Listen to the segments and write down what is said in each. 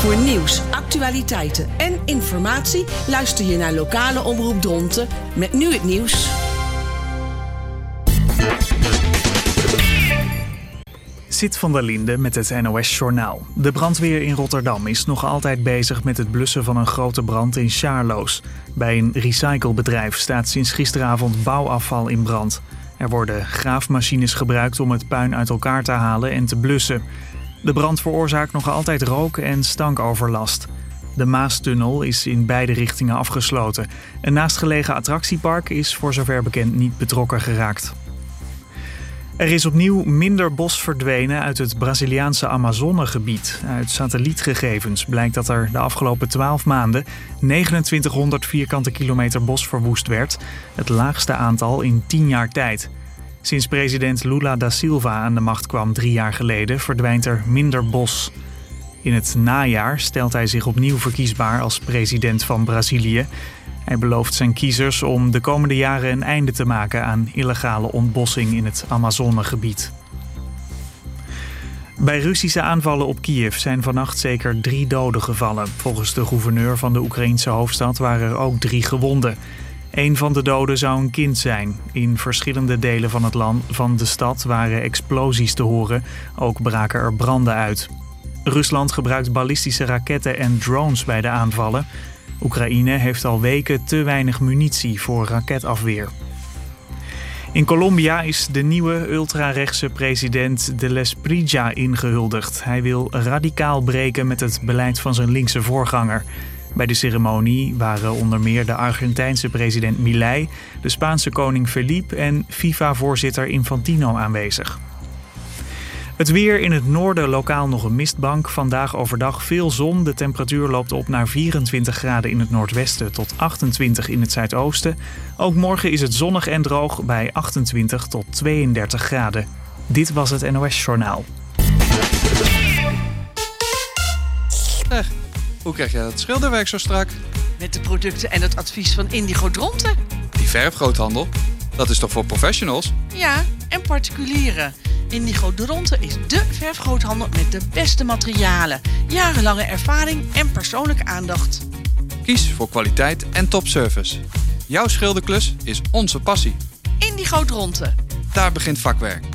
Voor nieuws, actualiteiten en informatie luister je naar lokale omroep Dronten met nu het nieuws. Sit van der Linde met het NOS-journaal. De brandweer in Rotterdam is nog altijd bezig met het blussen van een grote brand in Sjaarloos. Bij een recyclebedrijf staat sinds gisteravond bouwafval in brand. Er worden graafmachines gebruikt om het puin uit elkaar te halen en te blussen. De brand veroorzaakt nog altijd rook- en stankoverlast. De Maastunnel is in beide richtingen afgesloten. Een naastgelegen attractiepark is voor zover bekend niet betrokken geraakt. Er is opnieuw minder bos verdwenen uit het Braziliaanse Amazonegebied. Uit satellietgegevens blijkt dat er de afgelopen 12 maanden 2900 vierkante kilometer bos verwoest werd. Het laagste aantal in 10 jaar tijd. Sinds president Lula da Silva aan de macht kwam 3 jaar geleden verdwijnt er minder bos. In het najaar stelt hij zich opnieuw verkiesbaar als president van Brazilië. Hij belooft zijn kiezers om de komende jaren een einde te maken aan illegale ontbossing in het Amazonegebied. Bij Russische aanvallen op Kiev zijn vannacht zeker 3 doden gevallen. Volgens de gouverneur van de Oekraïense hoofdstad waren er ook 3 gewonden. Een van de doden zou een kind zijn. In verschillende delen van de stad waren explosies te horen. Ook braken er branden uit. Rusland gebruikt ballistische raketten en drones bij de aanvallen. Oekraïne heeft al weken te weinig munitie voor raketafweer. In Colombia is de nieuwe ultrarechtse president de Espriella ingehuldigd. Hij wil radicaal breken met het beleid van zijn linkse voorganger. Bij de ceremonie waren onder meer de Argentijnse president Milei, de Spaanse koning Felipe en FIFA-voorzitter Infantino aanwezig. Het weer in het noorden lokaal nog een mistbank. Vandaag overdag veel zon. De temperatuur loopt op naar 24 graden in het noordwesten tot 28 in het zuidoosten. Ook morgen is het zonnig en droog bij 28 tot 32 graden. Dit was het NOS Journaal. Hoe krijg je dat schilderwerk zo strak? Met de producten en het advies van Indigo Dronten. Die verfgroothandel, dat is toch voor professionals? Ja, en particulieren. Indigo Dronten is dé verfgroothandel met de beste materialen, jarenlange ervaring en persoonlijke aandacht. Kies voor kwaliteit en topservice. Jouw schilderklus is onze passie. Indigo Dronten. Daar begint vakwerk.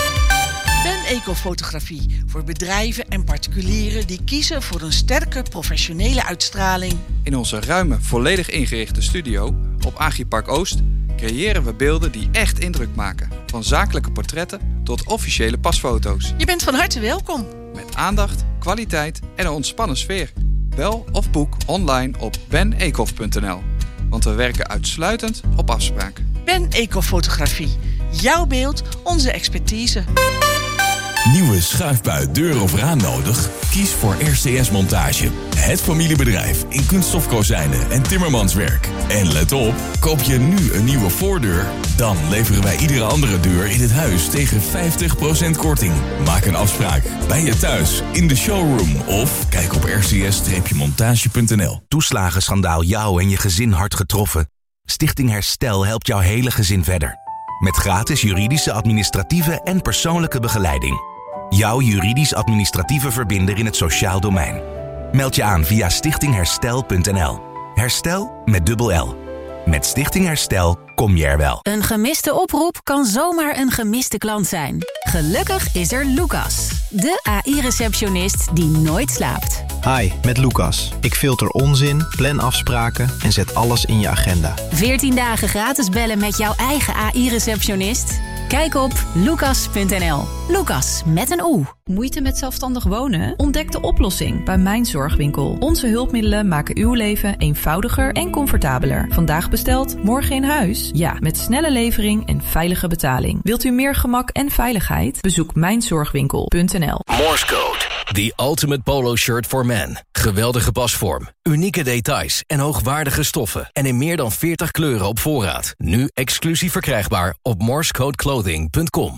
Ben Ecofotografie voor bedrijven en particulieren die kiezen voor een sterke professionele uitstraling. In onze ruime, volledig ingerichte studio op Agripark Oost creëren we beelden die echt indruk maken. Van zakelijke portretten tot officiële pasfoto's. Je bent van harte welkom. Met aandacht, kwaliteit en een ontspannen sfeer. Bel of boek online op benecof.nl. Want we werken uitsluitend op afspraak. Ben Ecofotografie. Jouw beeld, onze expertise. Nieuwe schuifbui, deur of raam nodig? Kies voor RCS Montage. Het familiebedrijf in kunststofkozijnen en timmermanswerk. En let op, koop je nu een nieuwe voordeur? Dan leveren wij iedere andere deur in het huis tegen 50% korting. Maak een afspraak bij je thuis, in de showroom of kijk op rcs-montage.nl. Toeslagenschandaal jou en je gezin hard getroffen? Stichting Herstel helpt jouw hele gezin verder. Met gratis juridische, administratieve en persoonlijke begeleiding. Jouw juridisch-administratieve verbinder in het sociaal domein. Meld je aan via stichtingherstel.nl. Herstel met dubbel L. Met Stichting Herstel kom je er wel. Een gemiste oproep kan zomaar een gemiste klant zijn. Gelukkig is er Lucas, de AI-receptionist die nooit slaapt. Hi, met Lucas. Ik filter onzin, plan afspraken en zet alles in je agenda. 14 dagen gratis bellen met jouw eigen AI-receptionist? Kijk op lucas.nl. Lucas met een O. Moeite met zelfstandig wonen? Ontdek de oplossing bij Mijn Zorgwinkel. Onze hulpmiddelen maken uw leven eenvoudiger en comfortabeler. Vandaag besteld, morgen in huis? Ja, met snelle levering en veilige betaling. Wilt u meer gemak en veiligheid? Bezoek mijnzorgwinkel.nl. Morse Code. The ultimate polo shirt for men. Geweldige pasvorm, unieke details en hoogwaardige stoffen. En in meer dan 40 kleuren op voorraad. Nu exclusief verkrijgbaar op morsecodeclothing.com.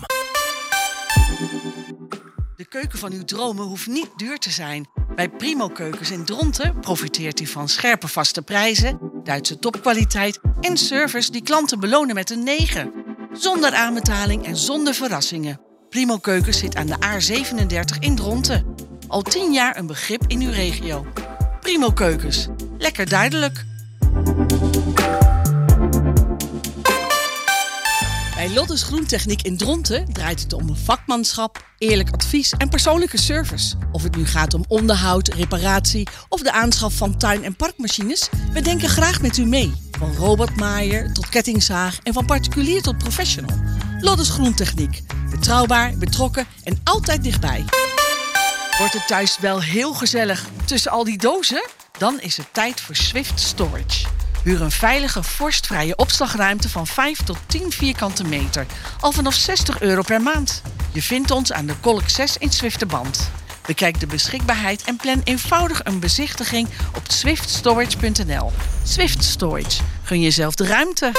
De keuken van uw dromen hoeft niet duur te zijn. Bij Primo Keukens in Dronten profiteert u van scherpe vaste prijzen, Duitse topkwaliteit en service die klanten belonen met een 9. Zonder aanbetaling en zonder verrassingen. Primo Keukens zit aan de A37 in Dronten. Al 10 jaar een begrip in uw regio. Primo Keukens. Lekker duidelijk. Bij Lottes Groentechniek in Dronten draait het om vakmanschap, eerlijk advies en persoonlijke service. Of het nu gaat om onderhoud, reparatie of de aanschaf van tuin- en parkmachines, we denken graag met u mee. Van robotmaaier tot kettingzaag en van particulier tot professional. Lottes Groentechniek. Betrouwbaar, betrokken en altijd dichtbij. Wordt het thuis wel heel gezellig tussen al die dozen? Dan is het tijd voor Swift Storage. Huur een veilige, vorstvrije opslagruimte van 5 tot 10 vierkante meter. Al vanaf €60 per maand. Je vindt ons aan de Kolk 6 in Zwifterband. Bekijk de beschikbaarheid en plan eenvoudig een bezichtiging op swiftstorage.nl. Swift Storage. Gun jezelf de ruimte.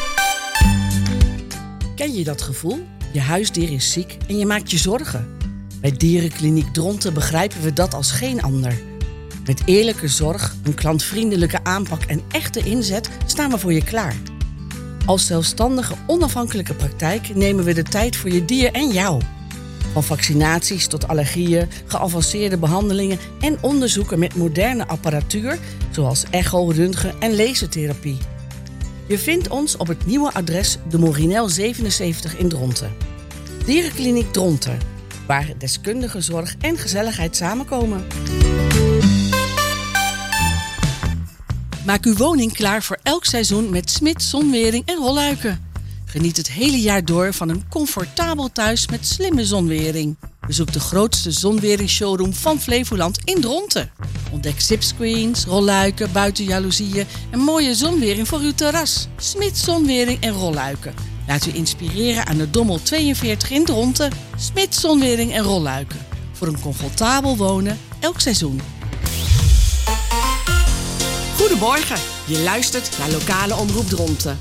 Ken je dat gevoel? Je huisdier is ziek en je maakt je zorgen. Bij Dierenkliniek Dronten begrijpen we dat als geen ander. Met eerlijke zorg, een klantvriendelijke aanpak en echte inzet staan we voor je klaar. Als zelfstandige, onafhankelijke praktijk nemen we de tijd voor je dier en jou. Van vaccinaties tot allergieën, geavanceerde behandelingen en onderzoeken met moderne apparatuur, zoals echo, röntgen en lasertherapie. Je vindt ons op het nieuwe adres de Morinel 77 in Dronten. Dierenkliniek Dronten, waar deskundige zorg en gezelligheid samenkomen. Maak uw woning klaar voor elk seizoen met Smits zonwering en rolluiken. Geniet het hele jaar door van een comfortabel thuis met slimme zonwering. Bezoek de grootste zonweringsshowroom van Flevoland in Dronten. Ontdek zipscreens, rolluiken, buitenjaloezieën en mooie zonwering voor uw terras. Smits zonwering en rolluiken. Laat u inspireren aan de Dommel 42 in Dronten. Smits zonwering en rolluiken. Voor een comfortabel wonen elk seizoen. Goedemorgen, je luistert naar Lokale Omroep Dronten.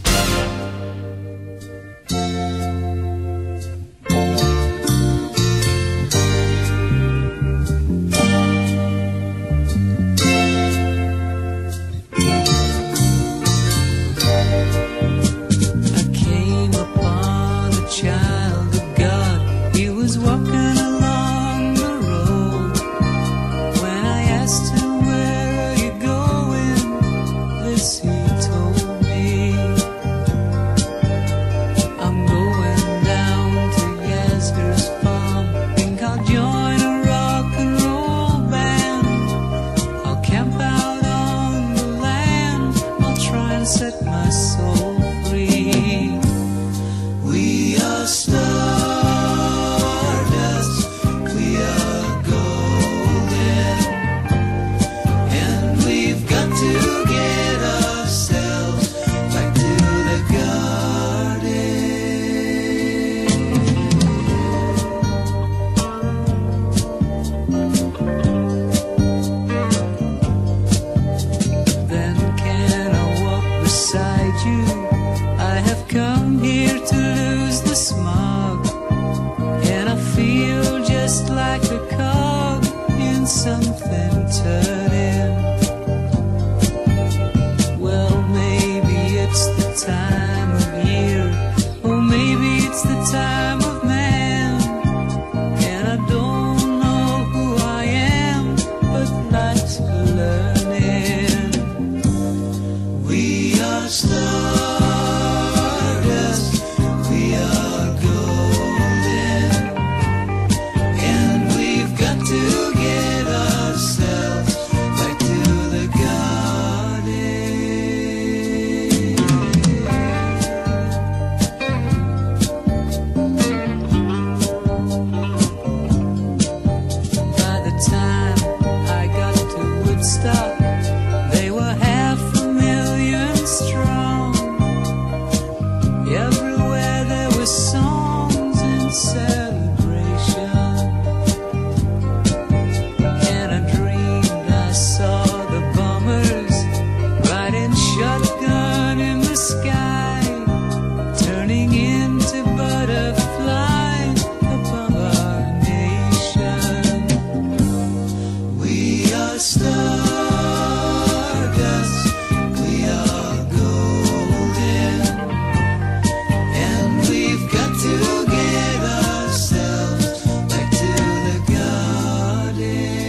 Get ourselves back to the garden.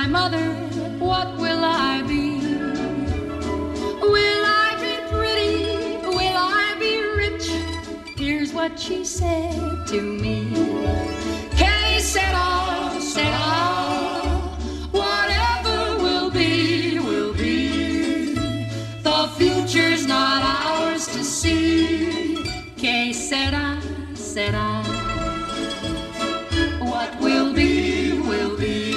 mother, what will I be? Will I be pretty? Will I be rich? Here's what she said to me. Que sera, whatever will be, will be. The future's not ours to see. Que sera, what will be, will be.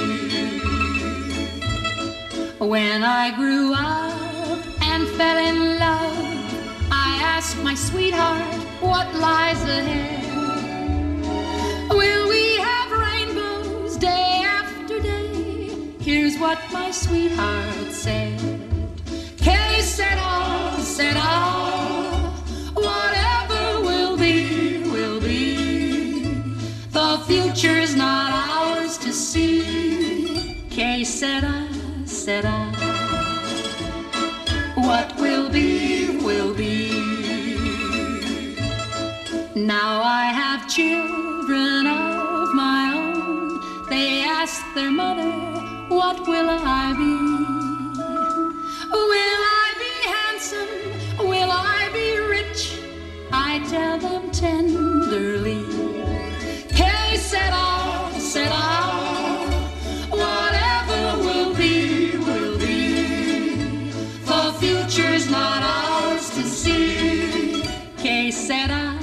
When I grew up and fell in love, I asked my sweetheart what lies ahead. Will we have rainbows day after day? Here's what my sweetheart said. Que sera, whatever will be, will be. The future's not ours to see. Que sera, what will be, will be. Now I have children of my own. They ask their mother, what will I be? Will I be handsome? Will I be rich? I tell them tenderly. Que sera, whatever will be, will be. The future's not ours to see. Que sera,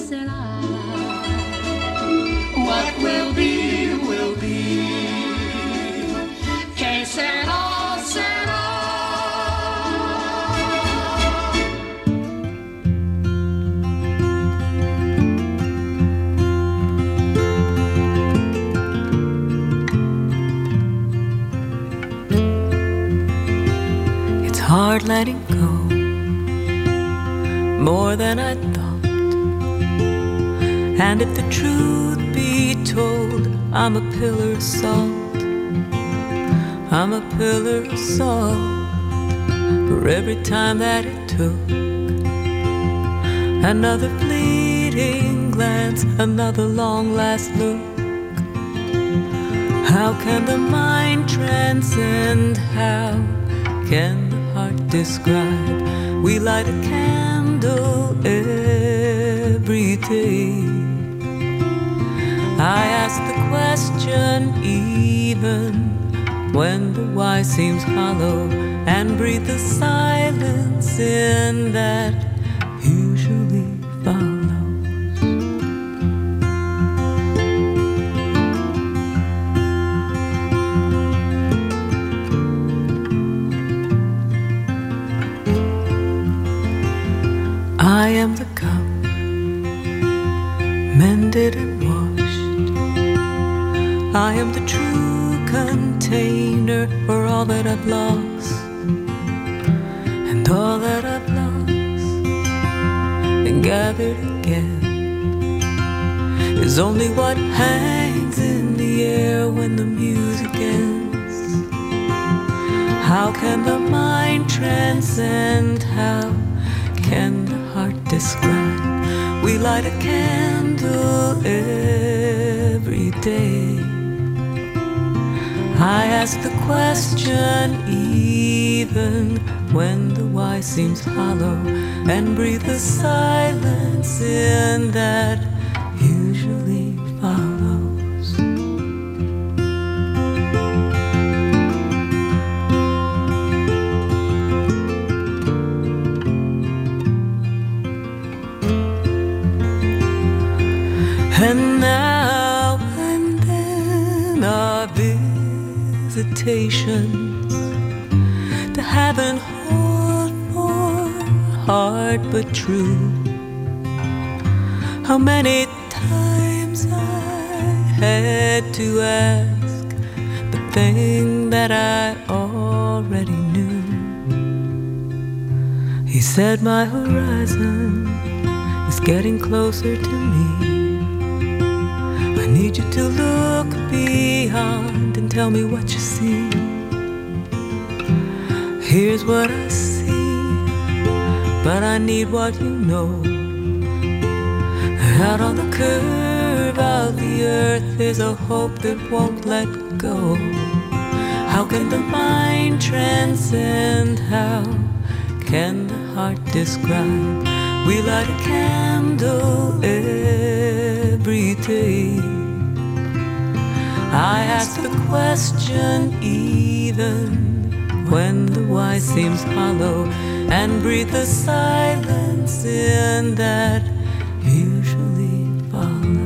what will be, will be. Que sera, It's hard letting go, more than I thought. And if the truth be told, I'm a pillar of salt. I'm a pillar of salt. For every time that it took another fleeting glance, another long last look. How can the mind transcend? How can the heart describe? We light a candle every day. I ask the question even when the why seems hollow, and breathe the silence in that usually follows. I am the cup, mended and washed. I am the true container for all that I've lost. And all that I've lost and gathered again is only what hangs in the air when the music ends. How can the mind transcend? How can the heart describe? We light a candle every day. I ask the question even when the why seems hollow, and breathe the silence in that usually follows. And now and then our visitations to heaven hold more hard but true. How many times I had to ask the thing that I already knew. He said my horizon is getting closer to me. I need you to look beyond and tell me what you see. Here's what I see, but I need what you know. Out on the curve of the earth is a hope that won't let go. How can the mind transcend? How can the heart describe? We light a candle every day. I ask the question even when the why seems hollow, and breathe the silence in that usually follows.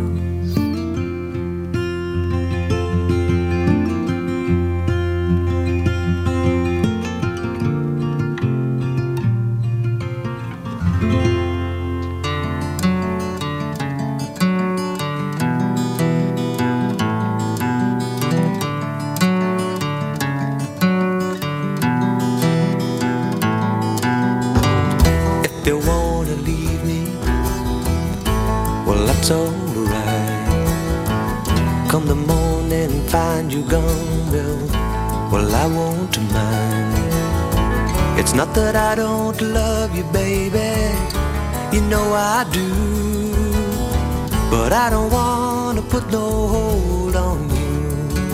They wanna leave me, well that's alright. Come the morning and find you gone, well I won't mind. It's not that I don't love you, baby, you know I do, but I don't wanna put no hold on you.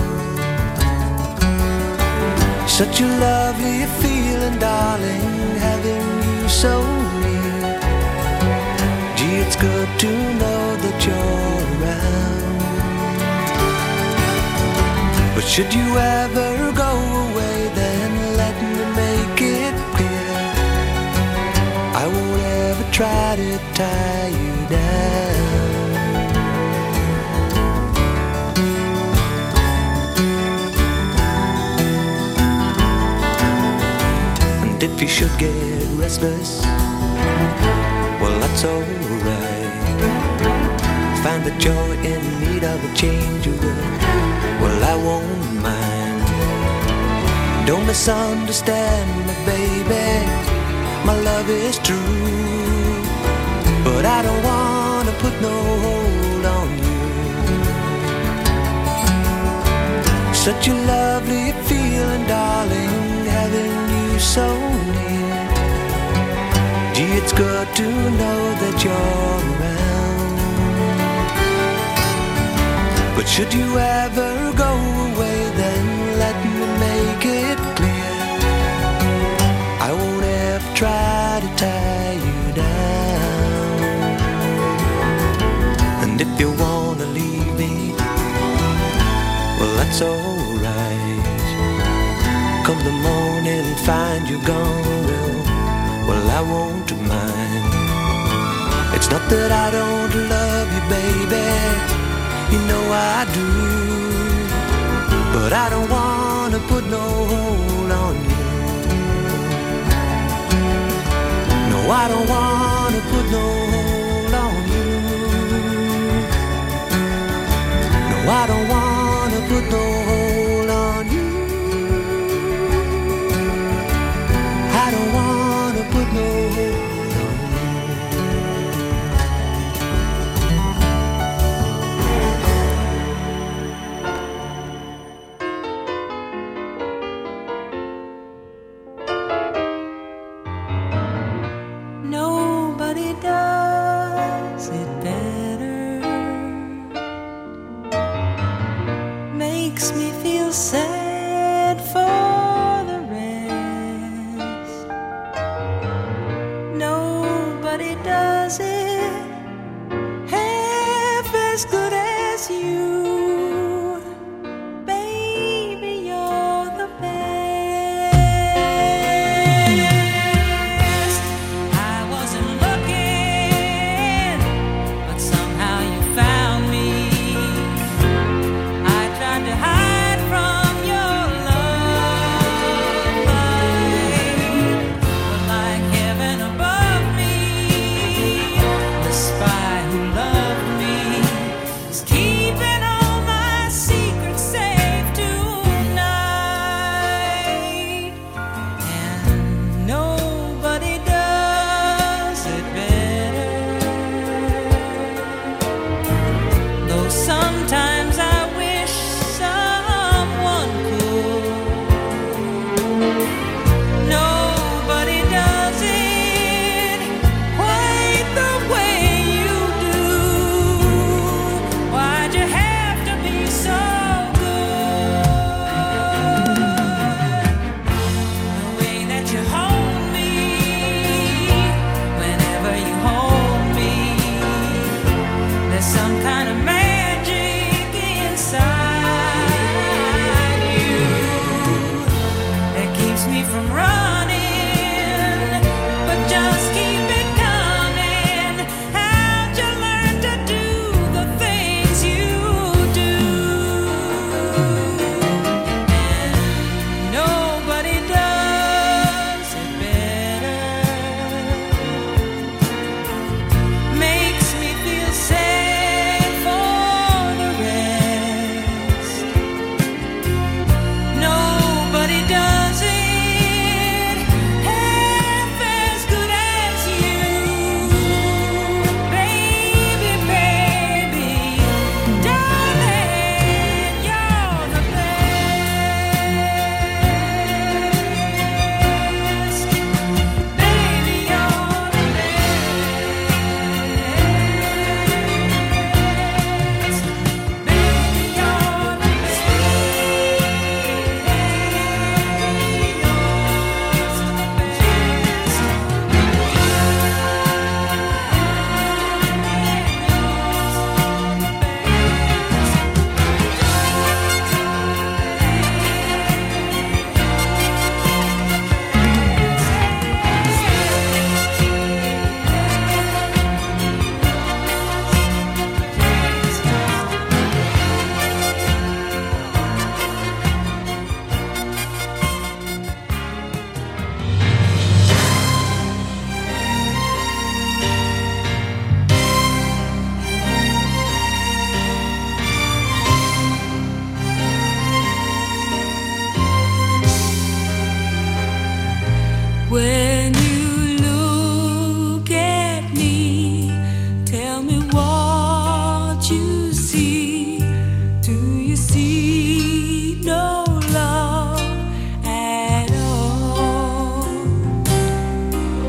Such a lovely feeling, darling, having you so near. Gee, it's good to know that you're around. But should you ever go away, then let me make it clear I won't ever try to tie you down. And if you should get restless, well that's alright. Find that you're in need of a change of world, well I won't mind. Don't misunderstand me, baby, my love is true, but I don't wanna put no hold on you. Such a lovely feeling, darling, having you so near. Gee, it's good to know that you're around. But should you ever go away, then let me make it clear I won't ever try to tie you down. And if you wanna leave me, well that's alright. Come the morning and find you gone, well I won't mind. It's not that I don't love you, baby, you know I do, but I don't wanna put no hold on you. No, I don't wanna put no hold on you. No, I don't wanna put no hold on you. I don't wanna put no hold on you. No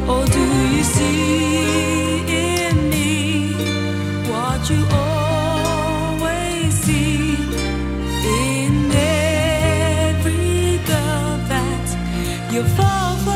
Or do you see in me what you always see in every girl that you fall for?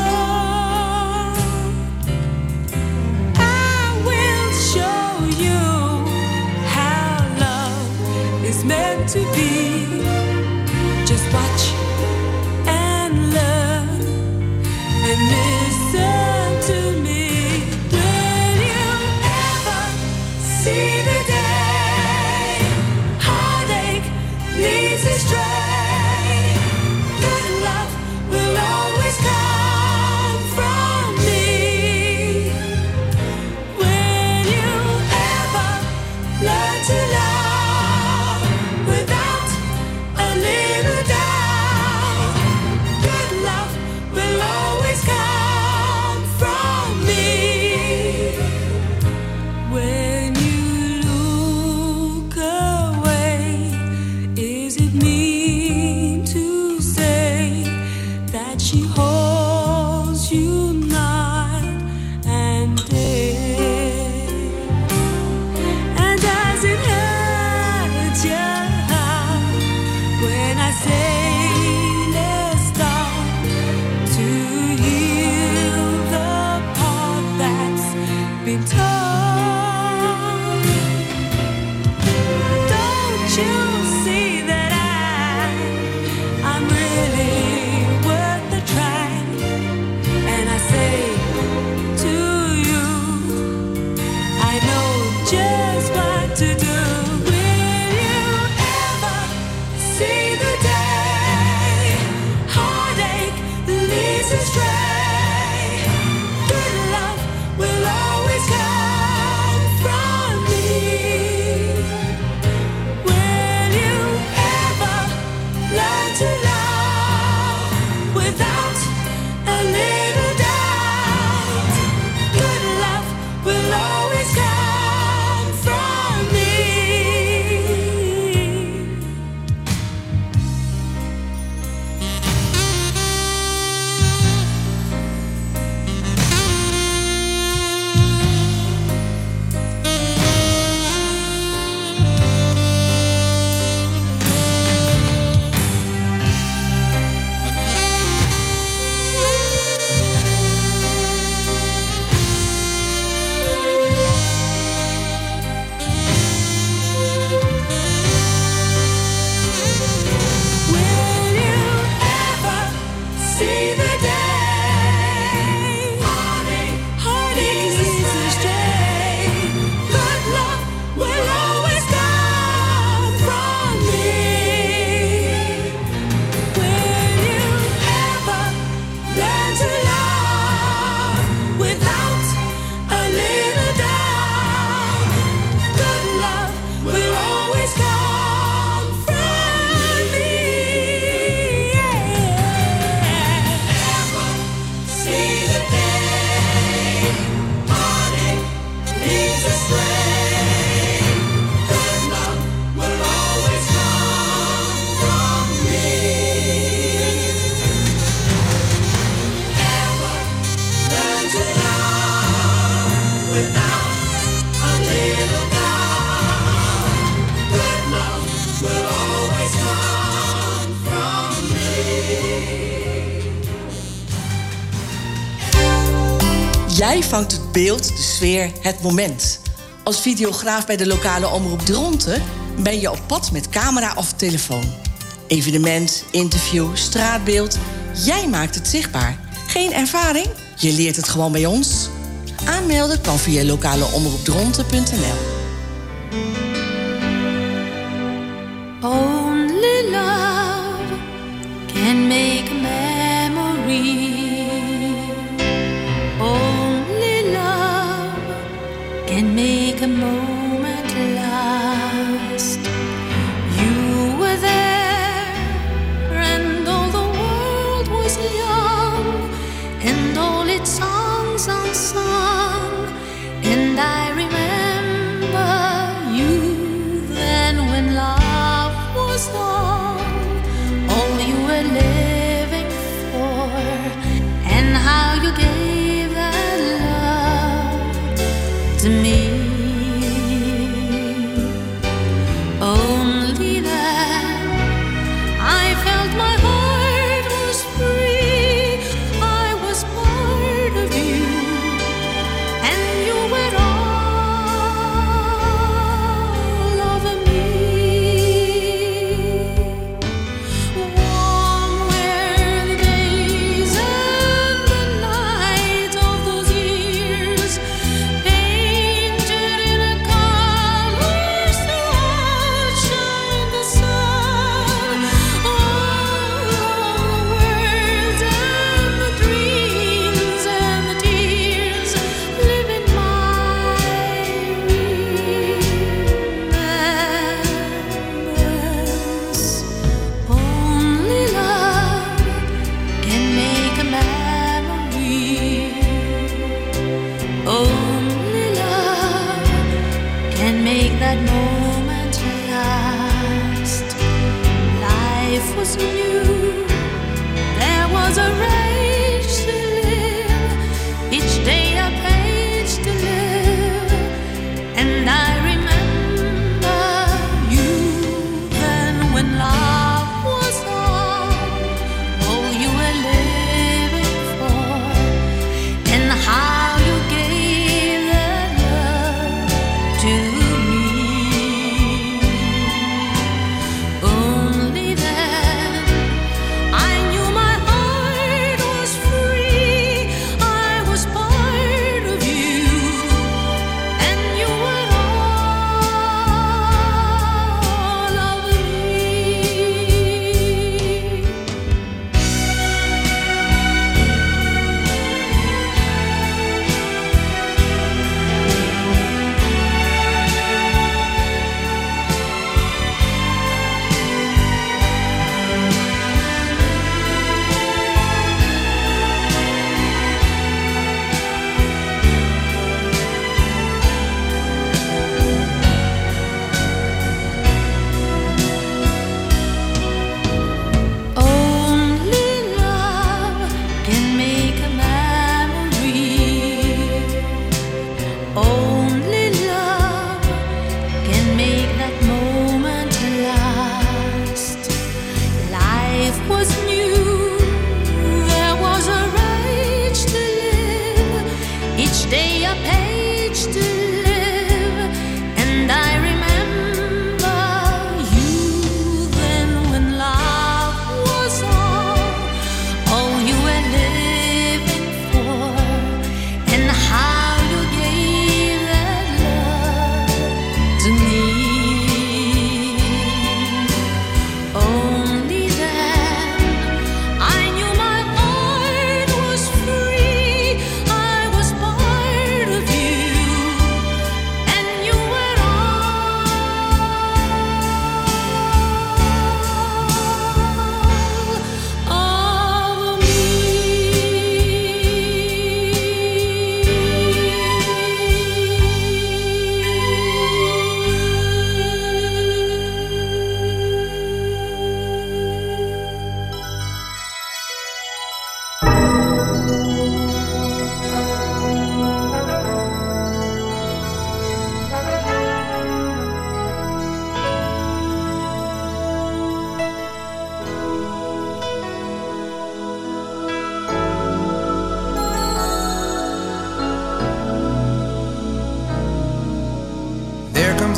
I will show you how love is meant to be. Just watch and learn and listen to me. When you ever see the day heartache leads astray, good love will always come from me. When you ever learn to love without a little doubt, good love will always come from me. When you look away, is it mean to say that she holds you night and day? And does it hurt your heart when I say let's start to heal the part that's been torn? Don't you see that I'm really worth the try? And I say to you, I know just what to do. When you ever see the day heartache leads astray, good love will always come from me. When you ever learn to love without a little doubt, good love will always come from me. When you ever see the day heartache leads astray, good love will always come from me. When you ever learn to love without a little doubt, good love will always come from me. Ever see the day heartache leads astray, good love will always come from me. Ever learn to love without a little doubt, good love will always come from me. Jij vangt het beeld, de sfeer, het moment. Als videograaf bij de lokale omroep Dronten ben je op pad met camera of telefoon. Evenement, interview, straatbeeld. Jij maakt het zichtbaar. Geen ervaring? Je leert het gewoon bij ons. Aanmelden kan via lokaleomroepdronten.nl. Only love can make a memory. Only love can make a moment last. You were there, and all the world was young, and all its songs unsung. And I remember you then when love was long, all you were living for.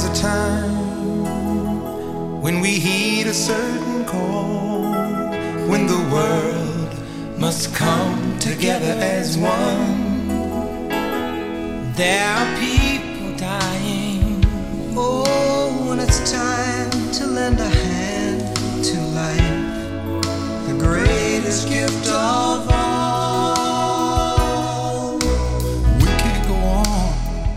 a time when we heed a certain call, when the world must come together as one. There are people dying. Oh, when it's time to lend a hand to life, the greatest gift of all. We can't go on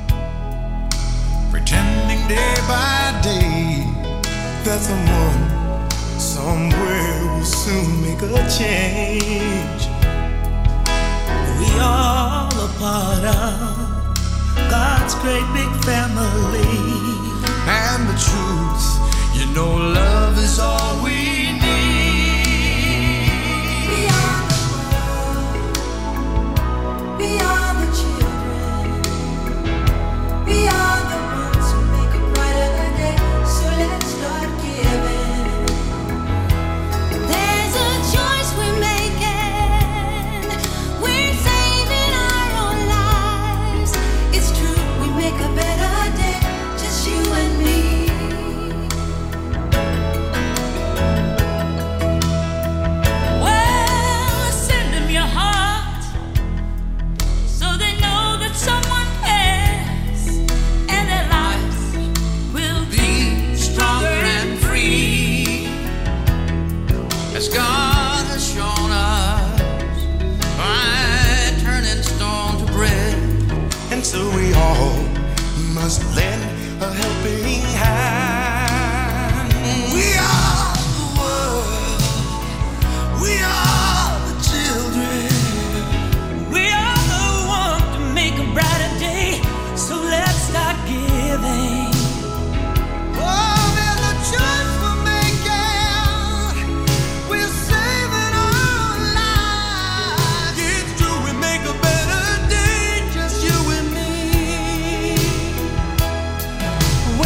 pretending day by day that someone somewhere will soon make a change. We all a part of God's great big family. And the truth, you know, love is all we need. Beyond the world, beyond the children, beyond the ones who make a brighter day. So let's start giving. There's a choice we're making. We're saving our own lives. It's true, we make a better day, just you and me. Well, send them your heart so they know that someone cares, and their lives will be stronger and free. As God has shown us by turning stone to bread. And so we all must lend a helping hand. We are the world. We are the children. We are the one to make a brighter day. So let's start giving. Oh, there's a choice we're making. We're saving our lives. It's true, we make a better day, just you and me.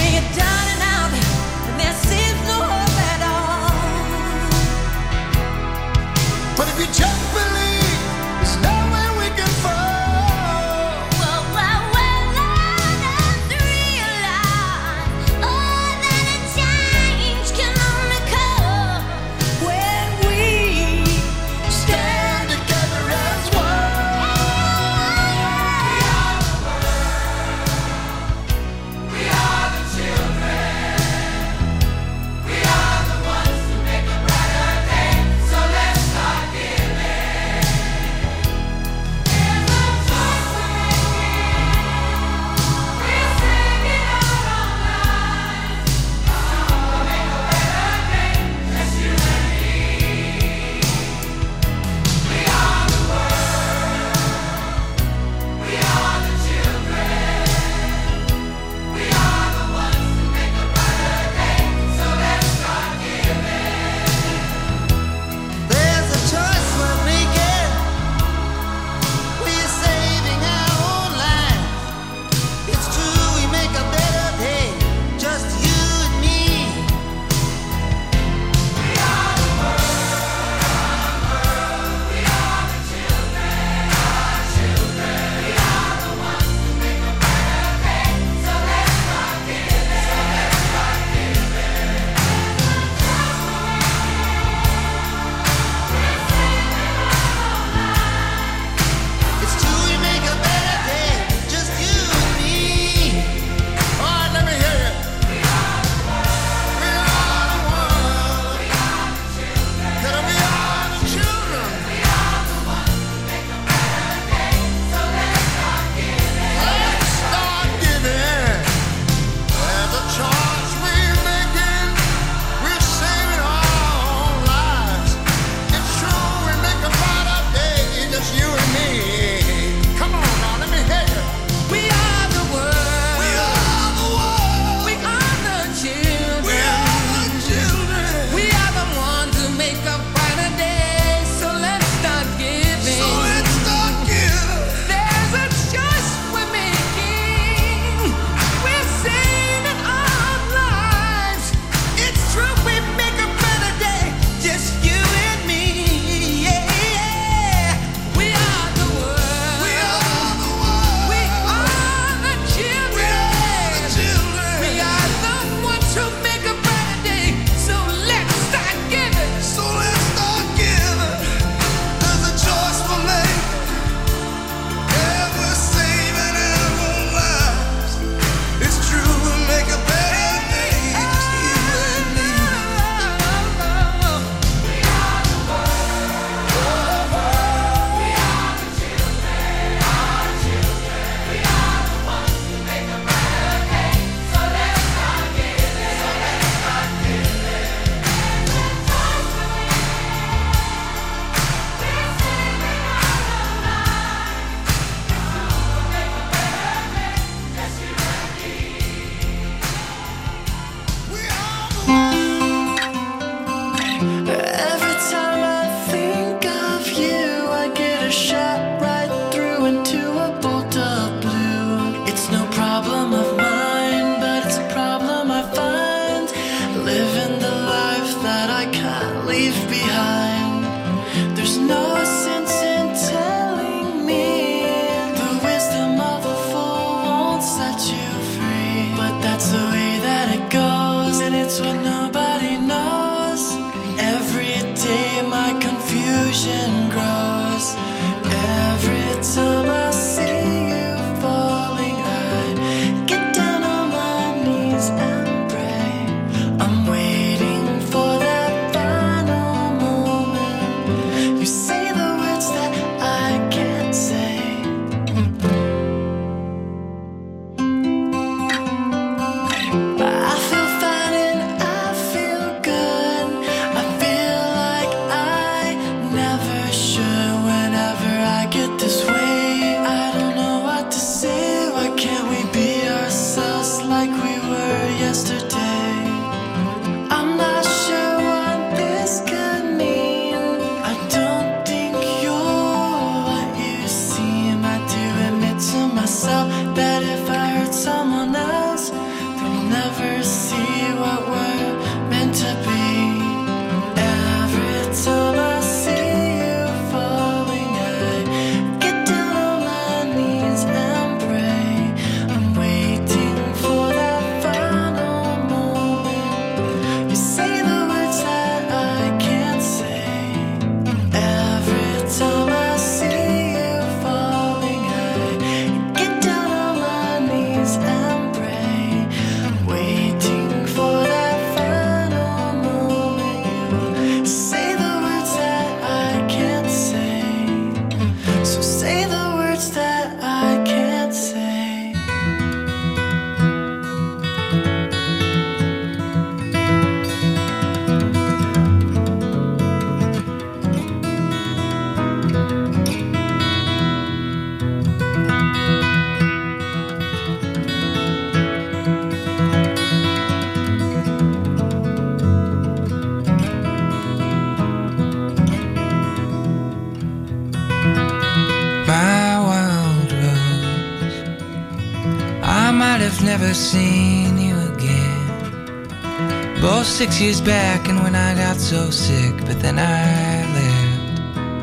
Never seen you again. Both 6 years back and when I got so sick, but then I lived.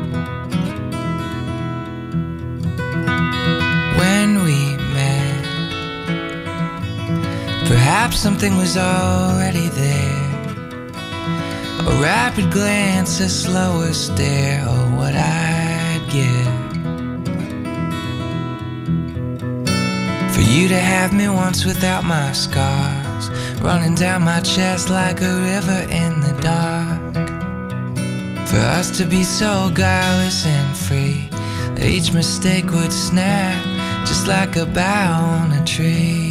When we met, perhaps something was already there. A rapid glance, a slower stare, oh what I'd give you to have me once without my scars running down my chest like a river in the dark. For us to be so guileless and free that each mistake would snap just like a bough on a tree.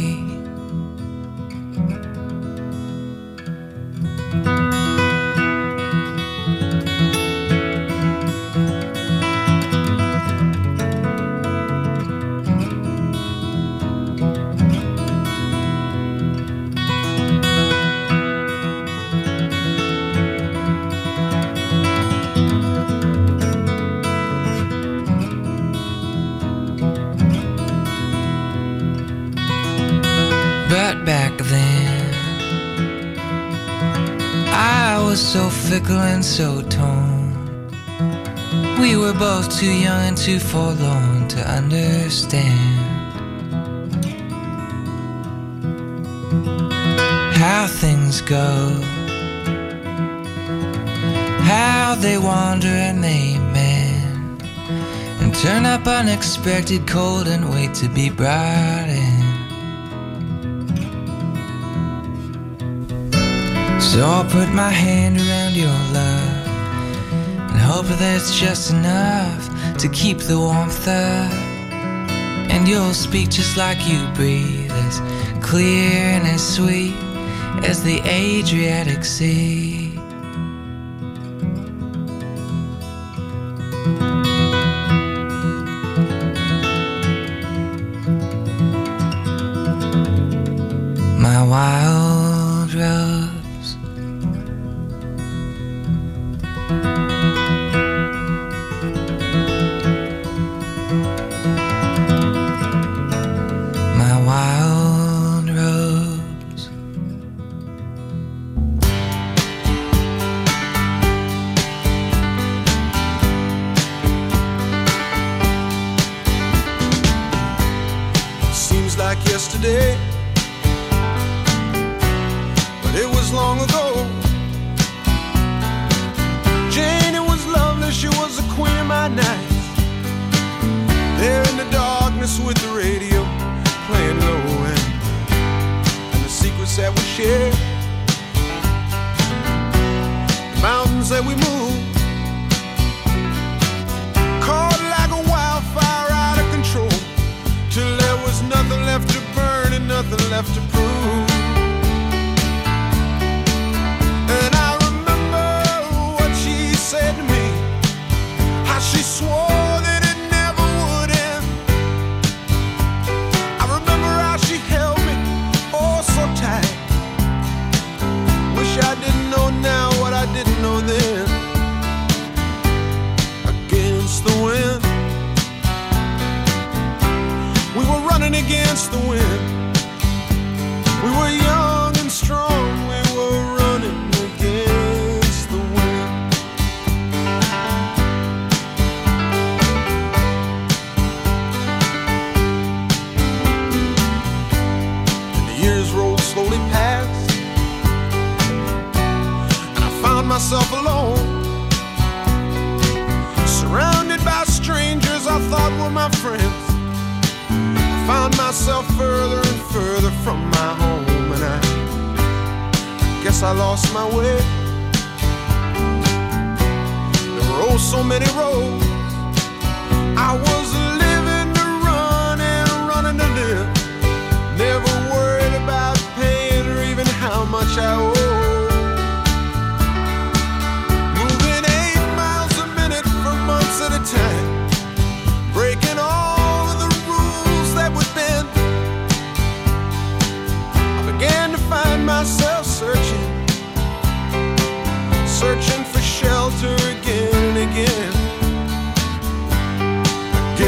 But back then, I was so fickle and so torn. We were both too young and too forlorn to understand how things go, how they wander and they mend and turn up unexpected, cold and wait to be brought in. So I'll put my hand around your love and hope that it's just enough to keep the warmth up. And you'll speak just like you breathe, as clear and as sweet as the Adriatic Sea. My wild rose, yesterday, but it was long ago. Jane, it was lovely, she was the queen of my nights. There in the darkness with the radio playing low and the secrets that we shared, the mountains that we moved, caught like a wildfire out of control. nothing left to prove. And I remember what she said to me, how she swore that it never would end. I remember how she held me, oh so tight. Wish I didn't know now what I didn't know then. Against the wind, we were running against the wind. We were young and strong, we were running against the wind. And the years rolled slowly past, and I found myself alone, surrounded by strangers I thought were my friends. I found myself further and further from my home, and I guess I lost my way. There were oh so many roads. I was living to run and running to live, never worried about paying or even how much I owe. Moving 8 miles a minute for months at a time, breaking all of the rules that would bend. I began to find myself searching for shelter again and again.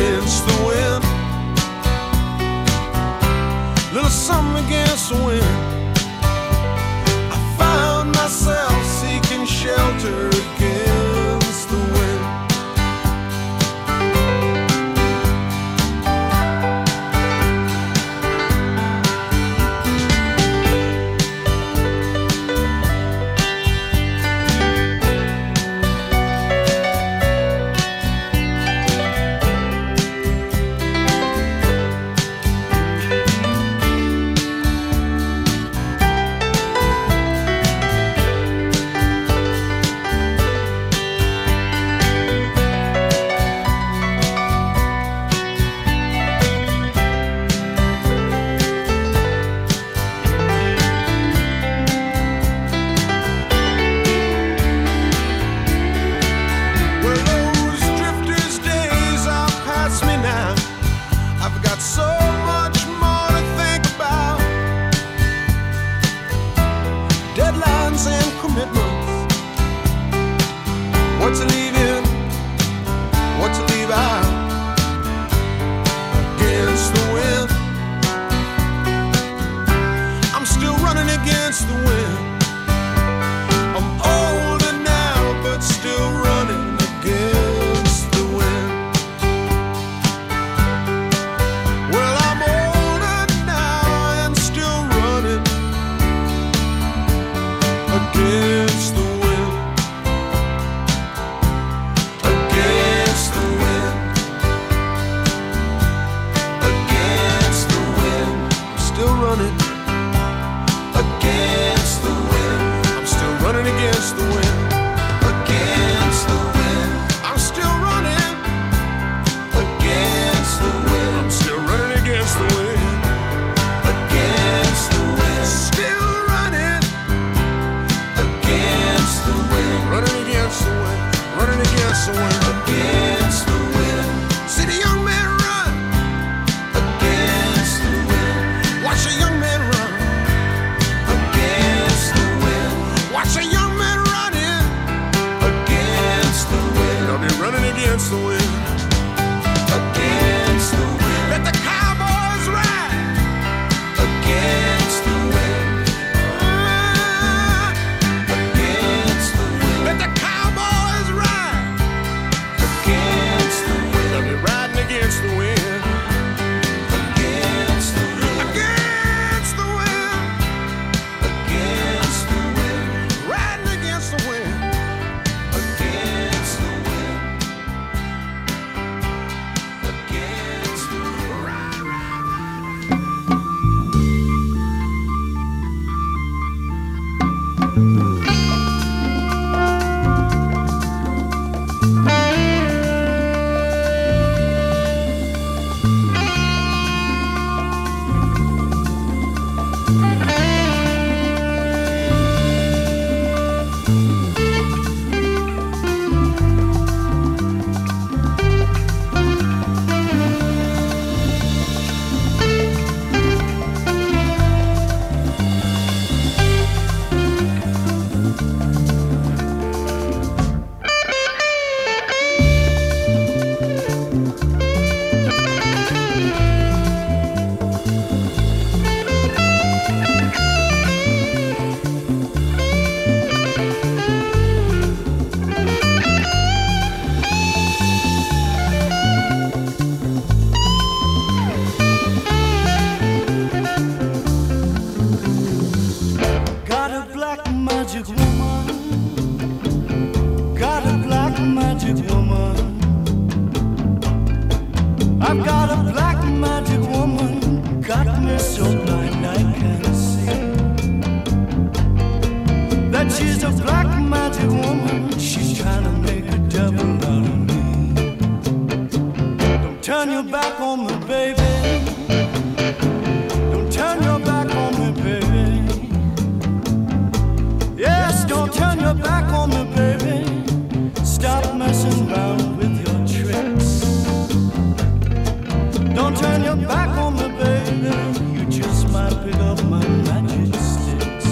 Don't turn your back on me, baby. You just might pick up my magic sticks.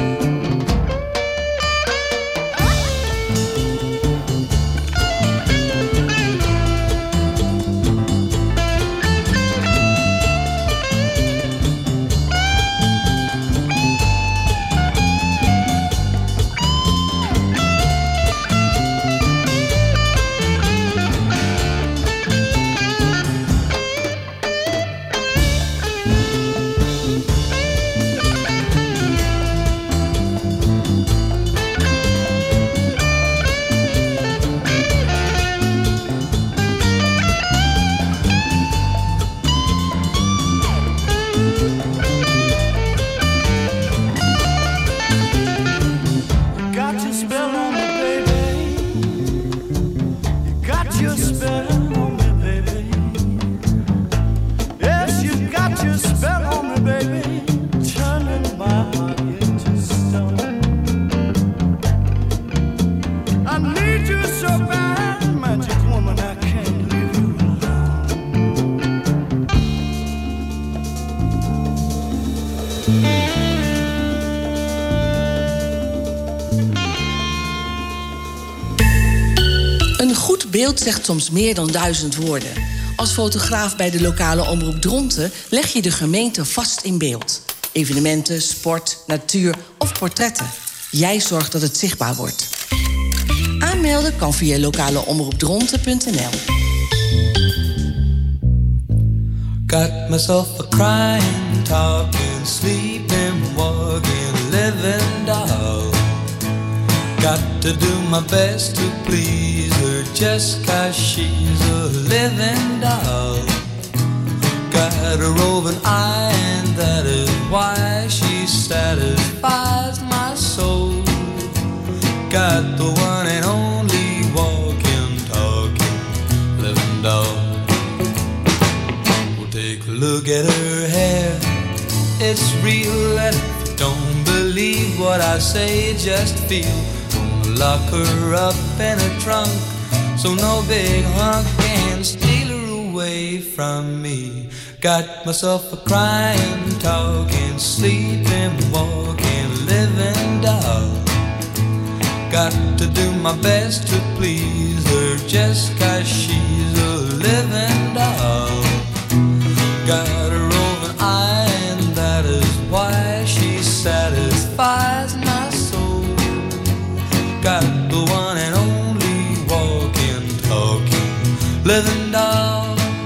Een goed beeld zegt soms meer dan 1000 woorden. Als fotograaf bij de lokale omroep Dronten leg je de gemeente vast in beeld. Evenementen, sport, natuur of portretten. Jij zorgt dat het zichtbaar wordt. Aanmelden kan via lokaleomroepdronten.nl. Got myself a crying, talking, sleeping, walking, living doll. Got to do my best to please her just 'cause she's a living doll. Got a roving eye and that is why she satisfies my soul. Got the one and only walking, talking, living doll. Well, take a look at her hair, it's real, and if you don't believe what I say, just feel. Lock her up in a trunk, so no big hunk can steal her away from me. Got myself a crying, talking, sleeping, walking, living doll. Got to do my best to please her just 'cause she's a living doll. Got a roving eye and that is why she satisfies my soul. Got the one and only walking, talking, living doll.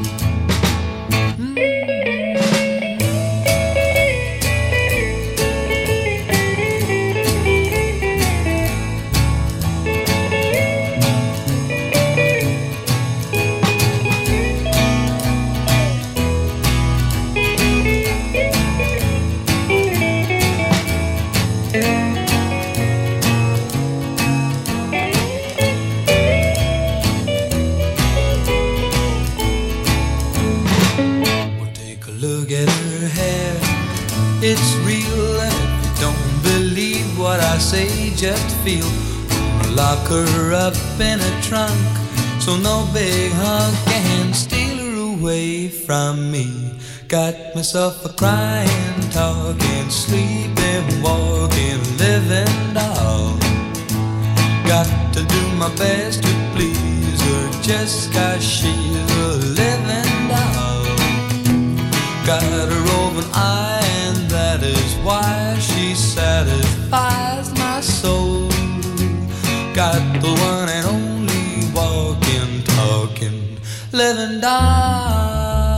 It's real, and if you don't believe what I say, just feel. Lock her up in a trunk, so no big hunk can steal her away from me. Got myself a crying, talking, sleeping, walking, living doll. Got to do my best to please her just 'cause she's a living doll. Got a roving eye and that is why she satisfies my soul. Got the one and only walking, talking, living doll.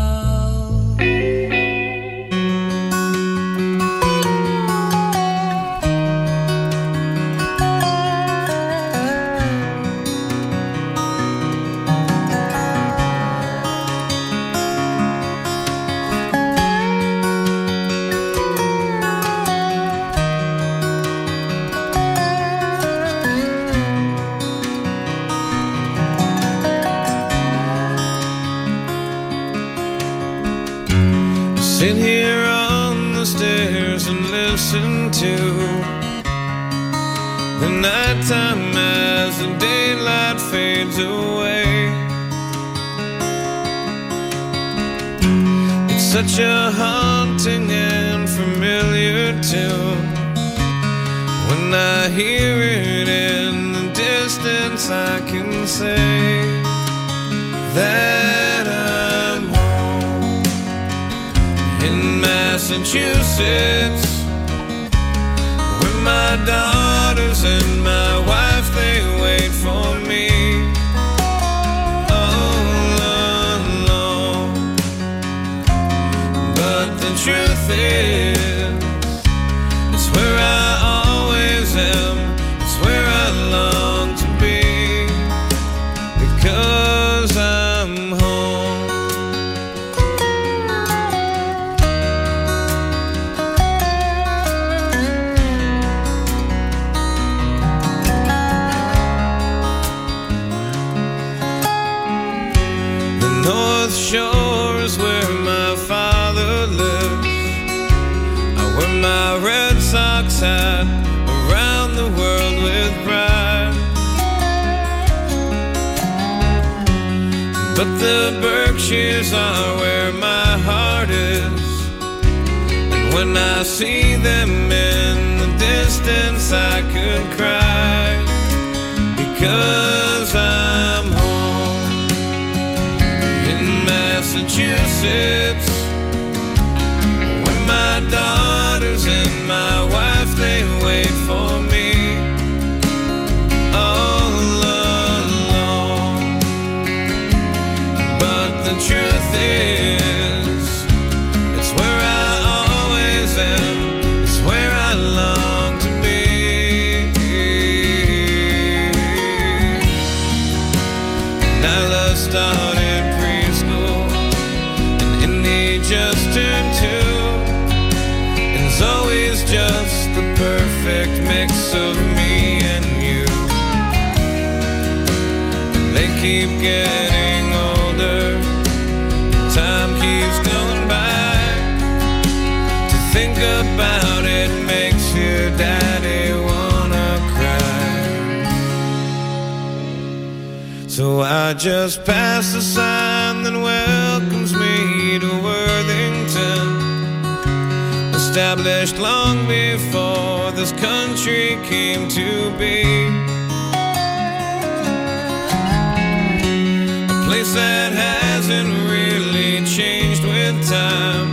Sit here on the stairs and listen to the nighttime as the daylight fades away. such a haunting and familiar tune. When I hear it in the distance, I can say that I'm home in Massachusetts, where my daughters and my wife, they wait for me. The truth is, it's where I always am, it's where I long to be, because I'm home. The North Shore is where my father lives. Wear my Red Sox hat around the world with pride. But the Berkshires are where my heart is, and when I see them in the distance, I could cry, because I'm home in Massachusetts. My daughters and my wife, they wait for me all alone. But the truth is, it's where I always am, it's where I long to be. Nyla started preschool, and Indy just turned 2. Zoe's just the perfect mix of me and you. They keep getting older, time keeps going by. To think about it makes your daddy wanna cry. So I just passed a sign that welcomes me to Worthington, established long before this country came to be. A place that hasn't really changed with time,